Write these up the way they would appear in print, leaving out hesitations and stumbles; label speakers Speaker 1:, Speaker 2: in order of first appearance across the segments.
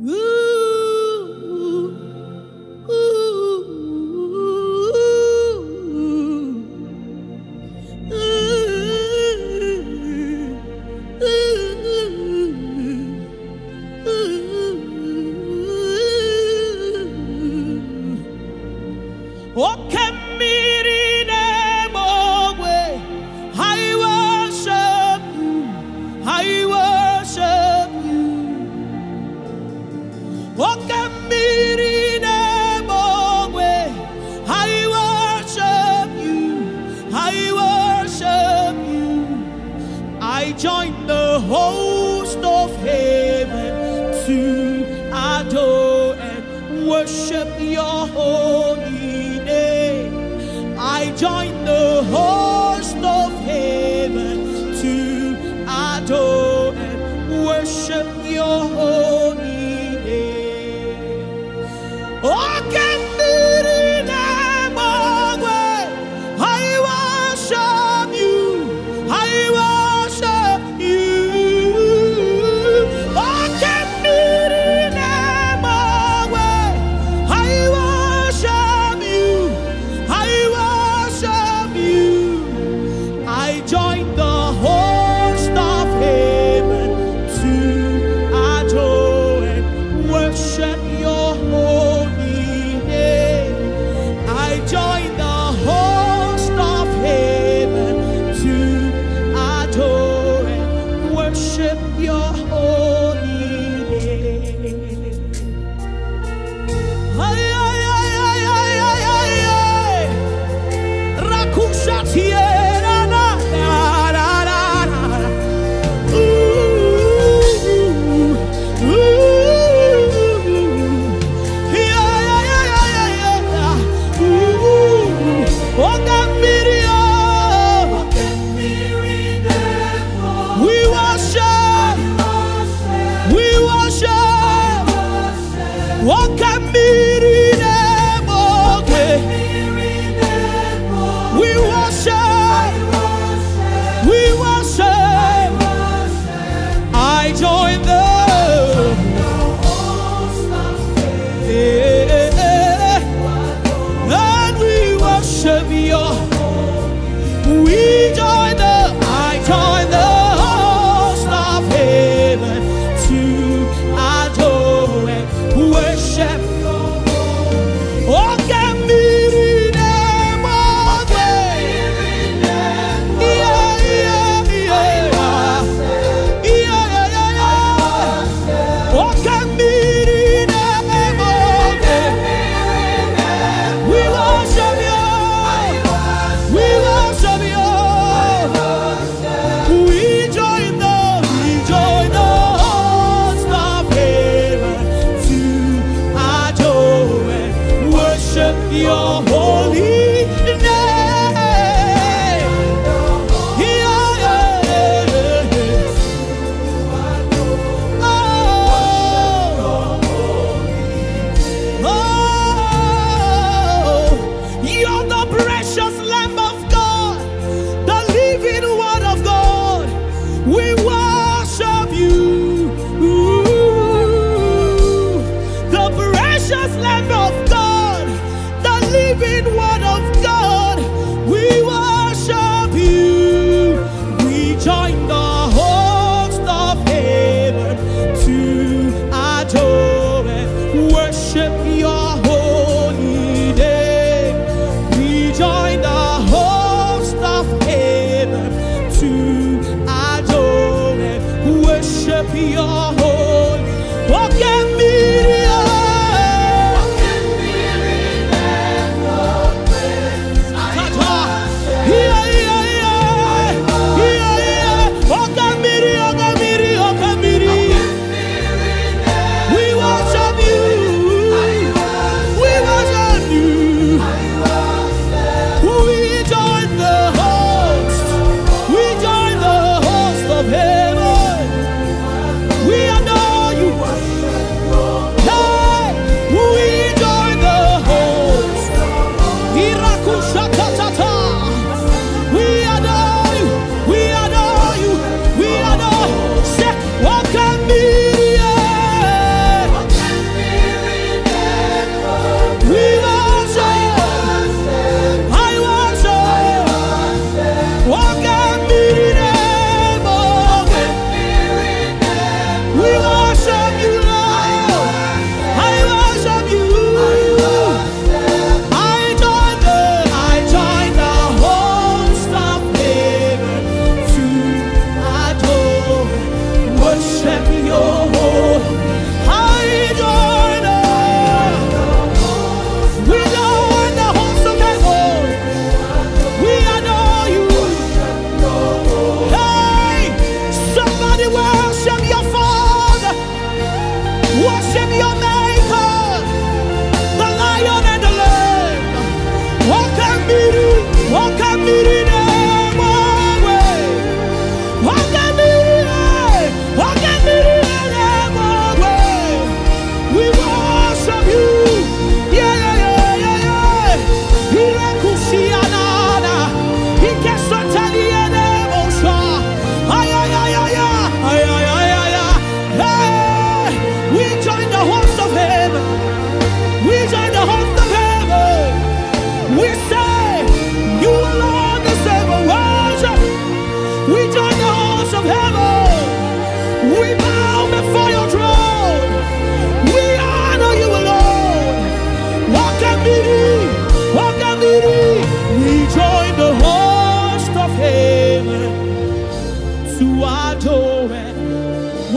Speaker 1: I join the host of heaven to adore and worship your holy name. I join the host of heaven to adore and worship your holy name. Oh, your holy name. You're the precious Lamb of God, the living Word of God. We worship you. The precious Lamb of God, living Word of God, we worship you. We join the host of heaven to adore and worship your holy name. We join the host of heaven to adore and worship your holy name. We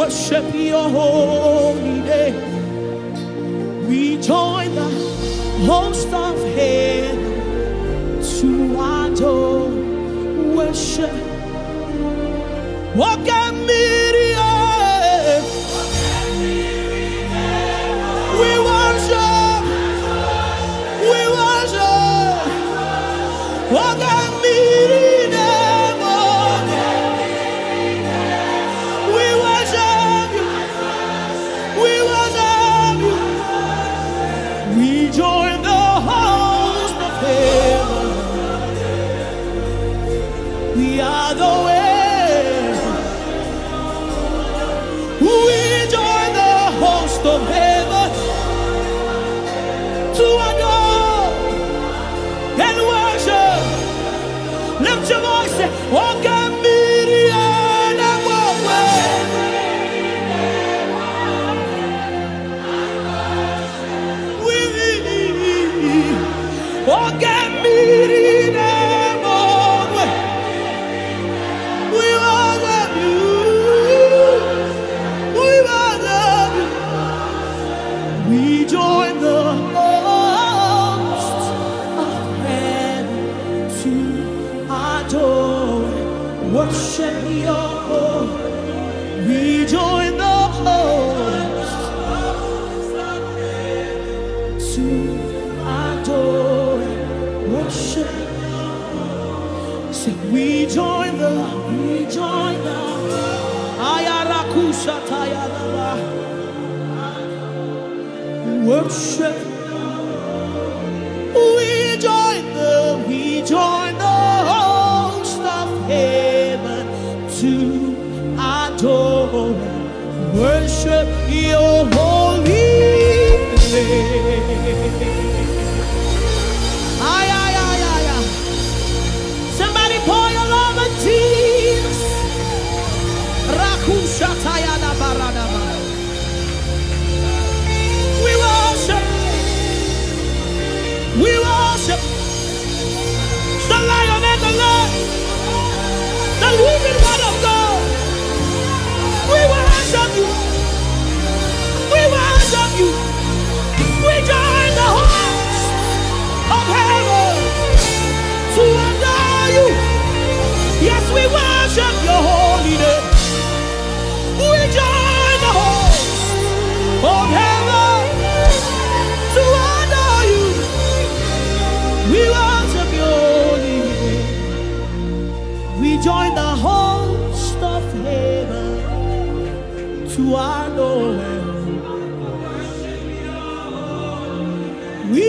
Speaker 1: worship your holy name. We join the host of heaven to adore, worship. Walk at Miriam. We worship. We worship. Walk at Miriam. We worship you. We worship you. We join the host of heaven. We are the way. We join the host of heaven to adore and worship. Lift your voice, say, walk at Miriam and walk away. We walk at Miriam and walk away. We worship you. We join the host of heaven to adore, worship your holy. We join the host of heaven to adore, worship. Say, we join the Ayarakusha Tayadaba. Worship. We join the host of heaven to adore, worship your holy name. Ay, ay, ay, ay, ay. Somebody pour your love on Jesus. Rakusha Tayada Baradaba. We worship the Lion and the Lamb, the living one of God. We worship you. We worship you. We join the host of heaven to adore you. Yes, we worship your holy name. We join the host of heaven to adore you. We worship your holy name. We join the host of heaven to adore him. We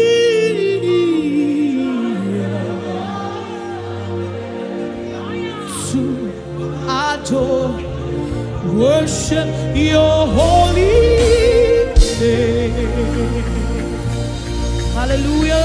Speaker 1: to adore, worship your holy name. Hallelujah.